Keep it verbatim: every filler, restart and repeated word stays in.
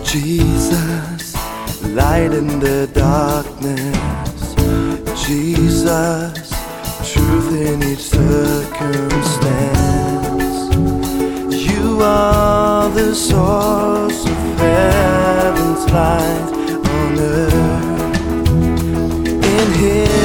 Jesus, light in the darkness. Jesus, truth in each circumstance. You are the source of heaven's light on earth. In Him